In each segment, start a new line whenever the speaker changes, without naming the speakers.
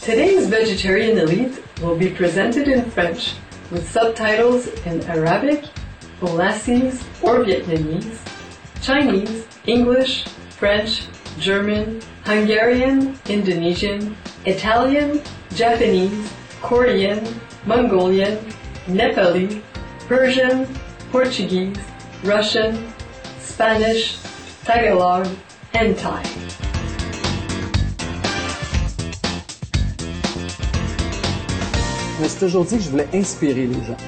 Today's Vegetarian Elite will be presented in French with subtitles in Arabic, Aulacese or Vietnamese, Chinese, English, French, German, Hungarian, Indonesian, Italian, Japanese, Korean, Mongolian, Nepali, Persian, Portuguese, Russian, Spanish, Tagalog, and Thai.
Je me suis toujours dit que je voulais inspirer les gens.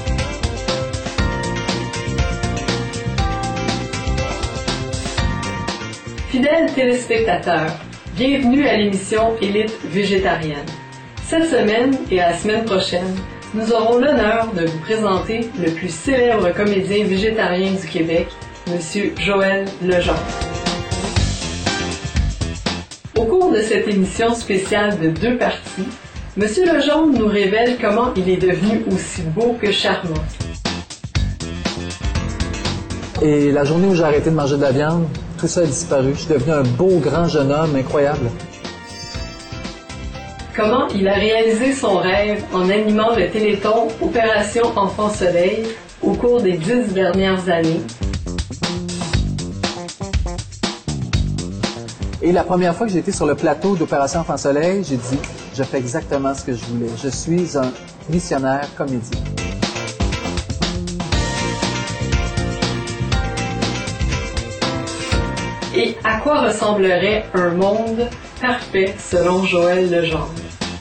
Fidèles téléspectateurs, bienvenue à l'émission Élite végétarienne. Cette semaine et la semaine prochaine, nous aurons l'honneur de vous présenter le plus célèbre comédien végétarien du Québec, M. Joël Legendre. Au cours de cette émission spéciale de 2 parties, M. Legendre nous révèle comment il est devenu aussi beau que charmant.
Et la journée où j'ai arrêté de manger de la viande, tout ça a disparu. Je suis devenu un beau grand jeune homme incroyable.
Comment il a réalisé son rêve en animant le Téléthon Opération Enfant Soleil au cours des 10 dernières années.
Et la première fois que j'ai été sur le plateau d'Opération Enfant Soleil, j'ai dit, je fais exactement ce que je voulais. Je suis un missionnaire comédien.
Et à quoi ressemblerait un monde parfait selon Joël Legendre?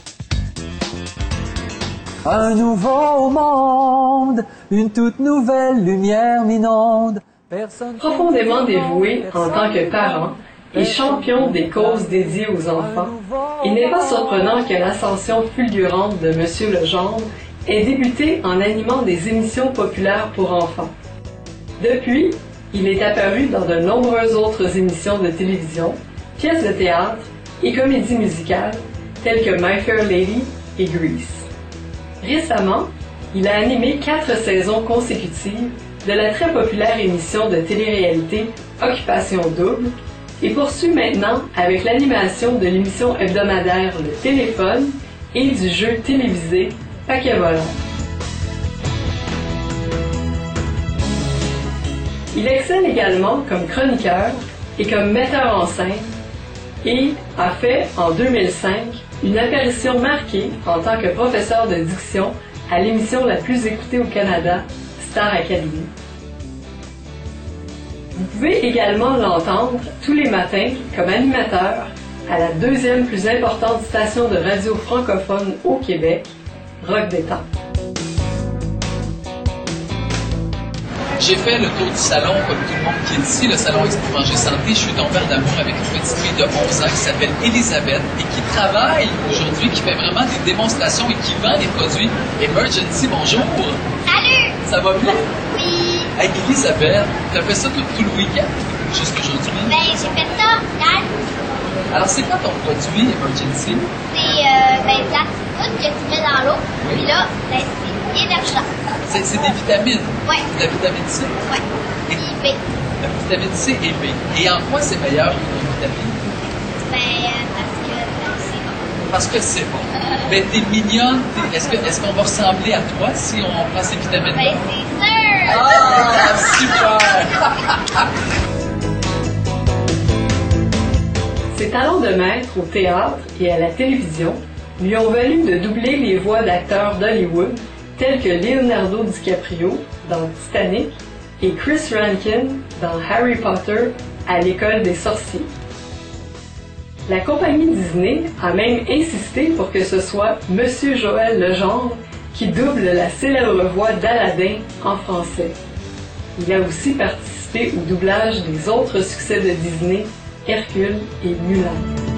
Un nouveau monde, une toute nouvelle lumière m'inonde.
Profondément dévoué en tant que parent et champion des causes dédiées aux enfants, il n'est pas surprenant que l'ascension fulgurante de M. Legendre ait débuté en animant des émissions populaires pour enfants. Depuis, il est apparu dans de nombreuses autres émissions de télévision, pièces de théâtre et comédies musicales telles que My Fair Lady et Grease. Récemment, il a animé 4 saisons consécutives de la très populaire émission de télé-réalité Occupation Double et poursuit maintenant avec l'animation de l'émission hebdomadaire Le Téléphone et du jeu télévisé Paquet volant. Il excelle également comme chroniqueur et comme metteur en scène et a fait, en 2005, une apparition marquée en tant que professeur de diction à l'émission la plus écoutée au Canada, Star Academy. Vous pouvez également l'entendre tous les matins comme animateur à la 2e plus importante station de radio francophone au Québec, Rock des Temps.
J'ai fait le tour du salon, comme tout le monde qui est ici, le salon Expo Manger Santé. Je suis tombé en amour avec une petite fille de 11 ans qui s'appelle Elisabeth et qui travaille aujourd'hui, qui fait vraiment des démonstrations et qui vend des produits Emergency. Bonjour!
Salut!
Ça va bien?
Oui!
Hey, Elisabeth, t'as fait ça tout le week-end? Jusqu'aujourd'hui?
Ben, j'ai fait ça hier.
Alors, c'est quoi ton produit Emergency?
C'est de la poudre que tu mets dans l'eau.
Oui.
Puis là, ben, c'est énergisant.
C'est des vitamines?
Ouais.
De la vitamine C?
Ouais.
Et
Puis B.
la vitamine C et B. Et en quoi c'est meilleur qu'une vitamine?
Ben, parce que c'est bon.
Parce que c'est bon. Ben, t'es mignonne. Est-ce qu'on va ressembler à toi si on prend ces vitamines-là?
Ben, c'est sûr!
Ah, super!
Ses talents de maître au théâtre et à la télévision lui ont valu de doubler les voix d'acteurs d'Hollywood tels que Leonardo DiCaprio dans Titanic et Chris Rankin dans Harry Potter à l'école des sorciers. La compagnie Disney a même insisté pour que ce soit Monsieur Joël Legendre qui double la célèbre voix d'Aladin en français. Il a aussi participé au doublage des autres succès de Disney, Hercule et Mulan.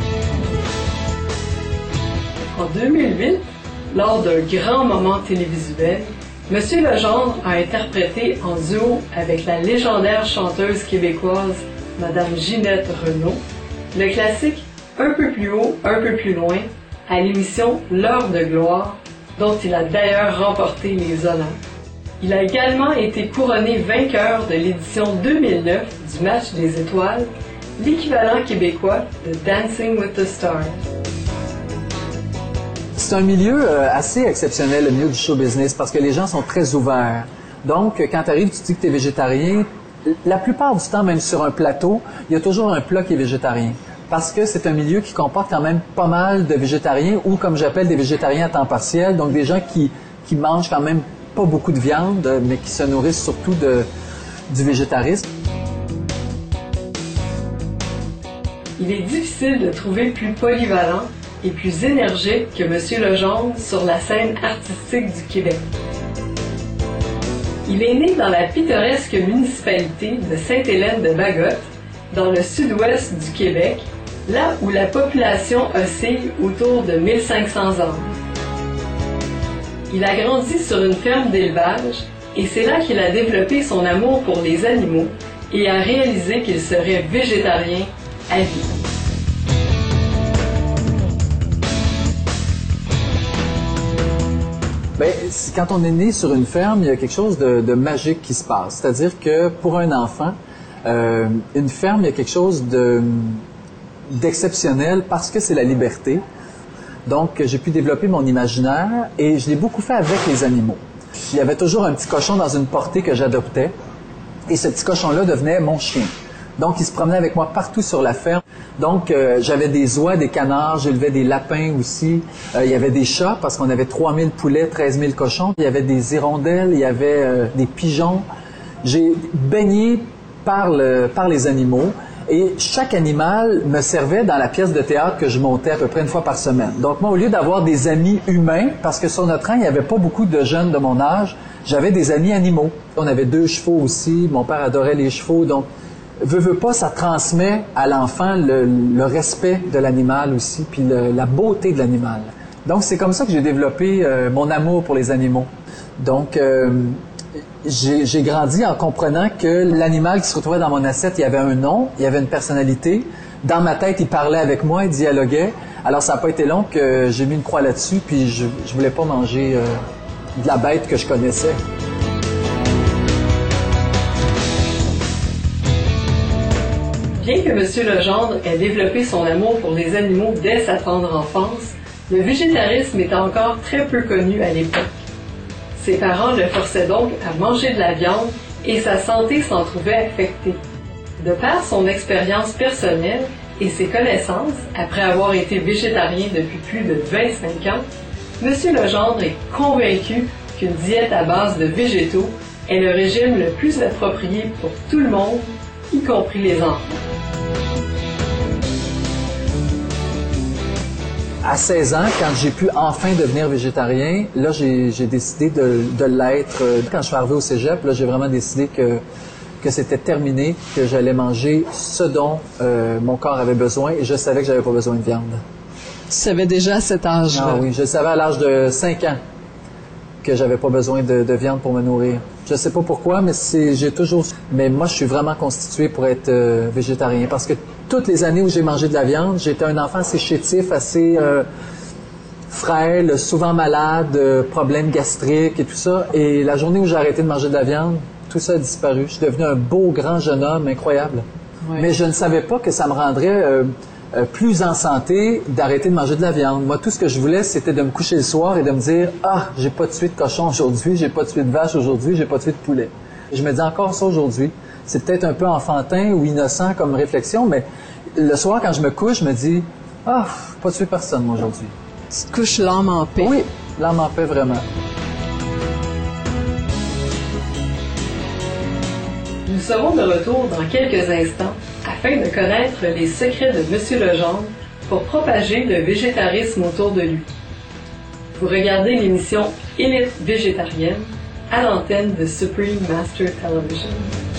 En 2008, lors d'un grand moment télévisuel, M. Legendre a interprété en duo avec la légendaire chanteuse québécoise Madame Ginette Renaud le classique Un peu plus haut, un peu plus loin à l'émission L'heure de gloire, dont il a d'ailleurs remporté les honneurs. Il a également été couronné vainqueur de l'édition 2009 du Match des étoiles, l'équivalent québécois de Dancing with the Stars.
C'est un milieu assez exceptionnel, le milieu du show business, parce que les gens sont très ouverts. Donc, quand tu arrives, tu dis que tu es végétarien, la plupart du temps, même sur un plateau, il y a toujours un plat qui est végétarien. Parce que c'est un milieu qui comporte quand même pas mal de végétariens, ou comme j'appelle des végétariens à temps partiel, donc des gens qui mangent quand même pas beaucoup de viande, mais qui se nourrissent surtout du végétarisme.
Il est difficile de trouver plus polyvalent et plus énergique que M. Legendre sur la scène artistique du Québec. Il est né dans la pittoresque municipalité de Sainte-Hélène-de-Bagotte, dans le sud-ouest du Québec, là où la population oscille autour de 1500 âmes. Il a grandi sur une ferme d'élevage et c'est là qu'il a développé son amour pour les animaux et a réalisé qu'il serait végétarien à vie.
Bien, quand on est né sur une ferme, il y a quelque chose de magique qui se passe. C'est-à-dire que pour un enfant, une ferme, il y a quelque chose d'exceptionnel parce que c'est la liberté. Donc, j'ai pu développer mon imaginaire et je l'ai beaucoup fait avec les animaux. Il y avait toujours un petit cochon dans une portée que j'adoptais et ce petit cochon-là devenait mon chien. Donc, il se promenait avec moi partout sur la ferme. Donc, j'avais des oies, des canards, j'élevais des lapins aussi. Il y avait des chats parce qu'on avait 3000 poulets, 13 000 cochons. Il y avait des hirondelles, il y avait des pigeons. J'ai baigné par les animaux et chaque animal me servait dans la pièce de théâtre que je montais à peu près une fois par semaine. Donc, moi, au lieu d'avoir des amis humains, parce que sur notre rang, il n'y avait pas beaucoup de jeunes de mon âge, j'avais des amis animaux. On avait 2 chevaux aussi. Mon père adorait les chevaux, donc veut pas, ça transmet à l'enfant le respect de l'animal aussi, puis la beauté de l'animal. Donc, c'est comme ça que j'ai développé mon amour pour les animaux. Donc, j'ai grandi en comprenant que l'animal qui se retrouvait dans mon assiette, il y avait un nom, il y avait une personnalité. Dans ma tête, il parlait avec moi, il dialoguait. Alors, ça n'a pas été long que j'ai mis une croix là-dessus, puis je voulais pas manger de la bête que je connaissais.
Bien que M. Legendre ait développé son amour pour les animaux dès sa tendre enfance, le végétarisme était encore très peu connu à l'époque. Ses parents le forçaient donc à manger de la viande et sa santé s'en trouvait affectée. De par son expérience personnelle et ses connaissances, après avoir été végétarien depuis plus de 25 ans, M. Legendre est convaincu qu'une diète à base de végétaux est le régime le plus approprié pour tout le monde, y compris les enfants.
À 16 ans, quand j'ai pu enfin devenir végétarien, là, j'ai décidé de l'être. Quand je suis arrivé au cégep, là, j'ai vraiment décidé que c'était terminé, que j'allais manger ce dont mon corps avait besoin et je savais que j'avais pas besoin de viande.
Tu savais déjà à cet âge-là?
Ah oui, je savais à l'âge de 5 ans que j'avais pas besoin de viande pour me nourrir. Je sais pas pourquoi, mais j'ai toujours... Mais moi, je suis vraiment constitué pour être végétarien parce que toutes les années où j'ai mangé de la viande, j'étais un enfant assez chétif, assez frêle, souvent malade, problèmes gastriques et tout ça. Et la journée où j'ai arrêté de manger de la viande, tout ça a disparu. Je suis devenu un beau, grand jeune homme incroyable. Oui. Mais je ne savais pas que ça me rendrait plus en santé d'arrêter de manger de la viande. Moi, tout ce que je voulais, c'était de me coucher le soir et de me dire « Ah, j'ai pas tué de cochon aujourd'hui, j'ai pas tué de vache aujourd'hui, j'ai pas tué de poulet. » Je me dis encore ça aujourd'hui. C'est peut-être un peu enfantin ou innocent comme réflexion, mais le soir, quand je me couche, je me dis « Ah, pas tué personne, moi, aujourd'hui. »
Tu te couches l'âme en paix.
Oui, l'âme en paix, vraiment.
Nous serons de retour dans quelques instants afin de connaître les secrets de M. Legendre pour propager le végétarisme autour de lui. Vous regardez l'émission Élite végétarienne à l'antenne de Supreme Master Television.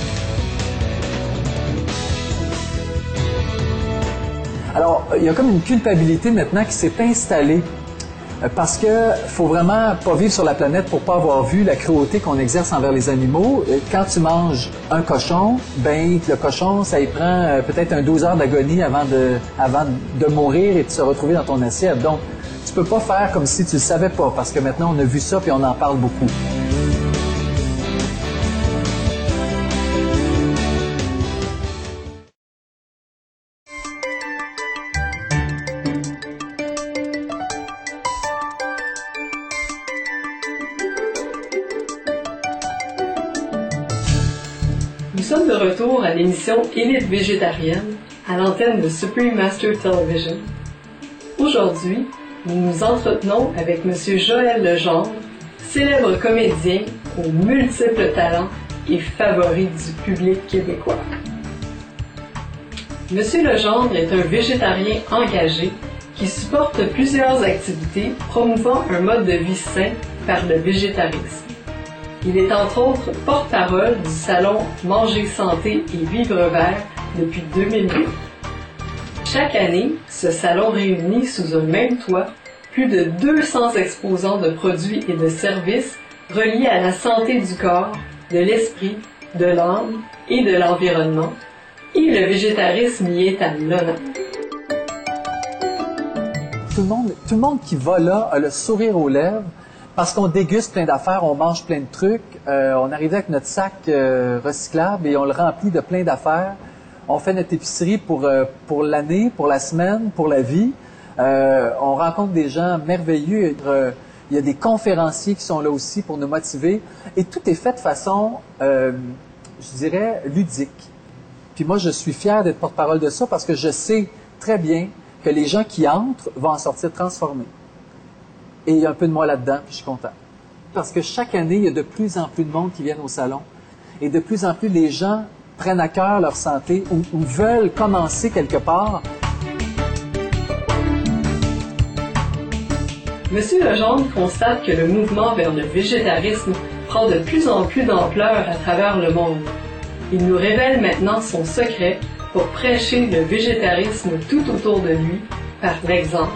Alors, il y a comme une culpabilité maintenant qui s'est installée parce que faut vraiment pas vivre sur la planète pour pas avoir vu la cruauté qu'on exerce envers les animaux. Quand tu manges un cochon, ben le cochon, ça y prend peut-être 12 heures d'agonie avant de mourir et de se retrouver dans ton assiette. Donc, tu peux pas faire comme si tu le savais pas parce que maintenant on a vu ça puis on en parle beaucoup.
sommes de retour à l'émission Élite végétarienne à l'antenne de Supreme Master Television. Aujourd'hui, nous nous entretenons avec M. Joël Legendre, célèbre comédien aux multiples talents et favori du public québécois. M. Legendre est un végétarien engagé qui supporte plusieurs activités promouvant un mode de vie sain par le végétarisme. Il est entre autres porte-parole du salon Manger Santé et Vivre Vert depuis 2008. Chaque année, ce salon réunit sous un même toit plus de 200 exposants de produits et de services reliés à la santé du corps, de l'esprit, de l'âme et de l'environnement, et le végétarisme y est à l'honneur.
Tout le monde qui va là a le sourire aux lèvres parce qu'on déguste plein d'affaires, on mange plein de trucs. On arrive avec notre sac recyclable et on le remplit de plein d'affaires. On fait notre épicerie pour l'année, pour la semaine, pour la vie. On rencontre des gens merveilleux. Il y a des conférenciers qui sont là aussi pour nous motiver. Et tout est fait de façon, je dirais, ludique. Puis moi, je suis fier d'être porte-parole de ça parce que je sais très bien que les gens qui entrent vont en sortir transformés. Et il y a un peu de moi là-dedans, puis je suis content. Parce que chaque année, il y a de plus en plus de monde qui viennent au salon. Et de plus en plus, les gens prennent à cœur leur santé ou veulent commencer quelque part.
Monsieur Legendre constate que le mouvement vers le végétarisme prend de plus en plus d'ampleur à travers le monde. Il nous révèle maintenant son secret pour prêcher le végétarisme tout autour de lui par l'exemple.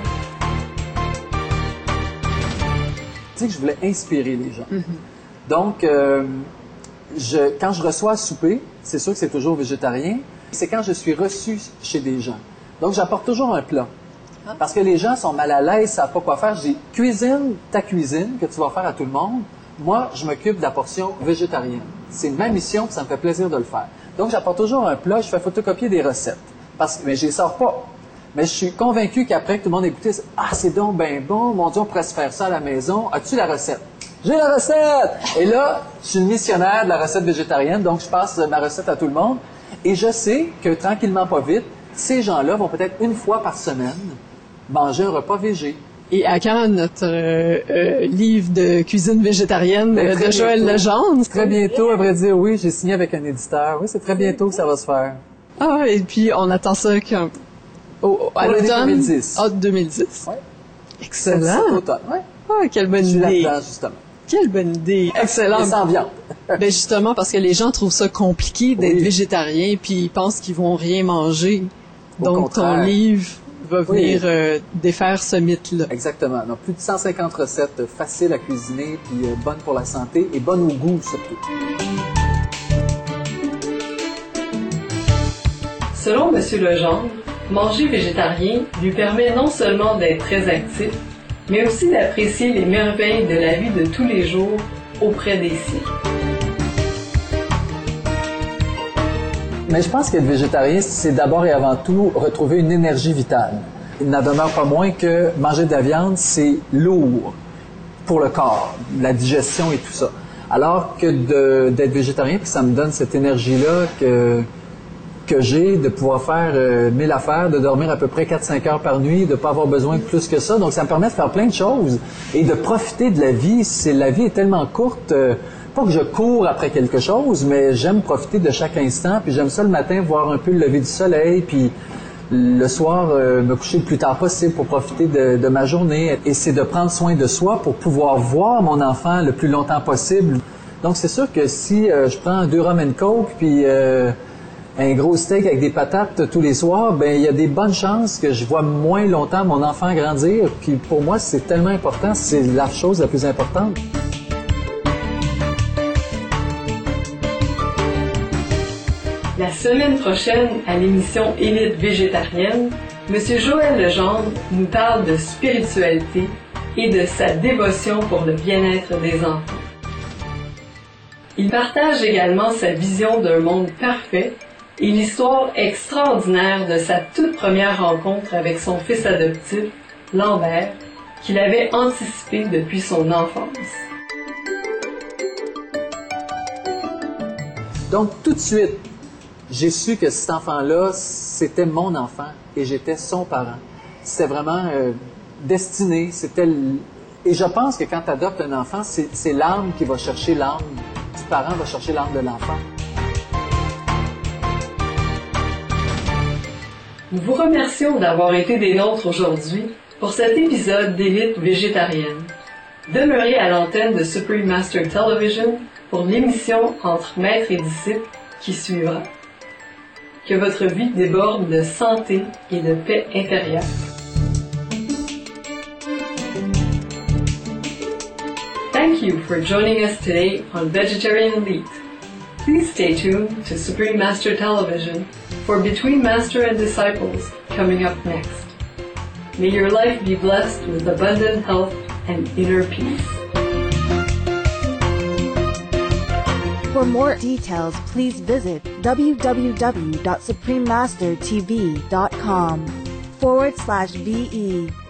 Tu sais que je voulais inspirer les gens. Donc, quand je reçois à souper, c'est sûr que c'est toujours végétarien, c'est quand je suis reçu chez des gens. Donc, j'apporte toujours un plat. Parce que les gens sont mal à l'aise, savent pas quoi faire. Je dis, cuisine ta cuisine que tu vas faire à tout le monde. Moi, je m'occupe de la portion végétarienne. C'est ma mission, puis ça me fait plaisir de le faire. Donc, j'apporte toujours un plat, je fais photocopier des recettes. Mais je les sors pas. Mais je suis convaincu qu'après que tout le monde a écouté, c'est donc ben bon, mon Dieu, on pourrait se faire ça à la maison. As-tu la recette? J'ai la recette! Et là, je suis une missionnaire de la recette végétarienne, donc je passe ma recette à tout le monde. Et je sais que tranquillement, pas vite, ces gens-là vont peut-être une fois par semaine manger un repas végé.
Et à quand notre livre de cuisine végétarienne de Joël Legendre?
Très bientôt, à vrai dire, oui, j'ai signé avec un éditeur. Oui, c'est très bientôt que ça va se faire.
Ah, et puis on attend ça à l'automne?
2010.
Ah, 2010.
Oui.
Excellent.
Cet automne, oui.
Ah, quelle bonne
Je suis
idée.
là-dedans, justement.
Quelle bonne idée. Excellent.
Et sans viande.
Ben justement, parce que les gens trouvent ça compliqué d'être végétarien, puis ils pensent qu'ils vont rien manger. Donc, ton livre va venir défaire ce mythe-là.
Exactement. Donc, plus de 150 recettes faciles à cuisiner, puis bonnes pour la santé et bonnes au goût, surtout.
Selon M. Legendre, manger végétarien lui permet non seulement d'être très actif, mais aussi d'apprécier les merveilles de la vie de tous les jours auprès des siens.
Mais je pense qu'être végétarien, c'est d'abord et avant tout retrouver une énergie vitale. Il n'en demeure pas moins que manger de la viande, c'est lourd pour le corps, la digestion et tout ça. Alors que d'être végétarien, puis ça me donne cette énergie-là que j'ai de pouvoir faire 1000 affaires, de dormir à peu près 4-5 heures par nuit, de ne pas avoir besoin de plus que ça. Donc, ça me permet de faire plein de choses et de profiter de la vie. La vie est tellement courte, pas que je cours après quelque chose, mais j'aime profiter de chaque instant. Puis j'aime ça le matin, voir un peu le lever du soleil, puis le soir, me coucher le plus tard possible pour profiter de ma journée. Et c'est de prendre soin de soi pour pouvoir voir mon enfant le plus longtemps possible. Donc, c'est sûr que si je prends 2 rum and coke, puis un gros steak avec des patates tous les soirs, ben il y a des bonnes chances que je vois moins longtemps mon enfant grandir. Puis pour moi, c'est tellement important, c'est la chose la plus importante.
La semaine prochaine, à l'émission Élite végétarienne, M. Joël Legendre nous parle de spiritualité et de sa dévotion pour le bien-être des enfants. Il partage également sa vision d'un monde parfait et l'histoire extraordinaire de sa toute première rencontre avec son fils adoptif, Lambert, qu'il avait anticipé depuis son enfance.
Donc, tout de suite, j'ai su que cet enfant-là, c'était mon enfant et j'étais son parent. C'était vraiment destiné, Et je pense que quand tu adoptes un enfant, c'est l'âme qui va chercher l'âme du parent, va chercher l'âme de l'enfant.
Nous vous remercions d'avoir été des nôtres aujourd'hui pour cet épisode d'Élite végétarienne. Demeurez à l'antenne de Supreme Master Television pour l'émission Entre maître et disciple qui suivra. Que votre vie déborde de santé et de paix intérieure. Thank you for joining us today on Vegetarian Elite. Please stay tuned to Supreme Master Television for Between Master and Disciples coming up next. May your life be blessed with abundant health and inner peace.
For more details, please visit www.suprememastertv.com/VE.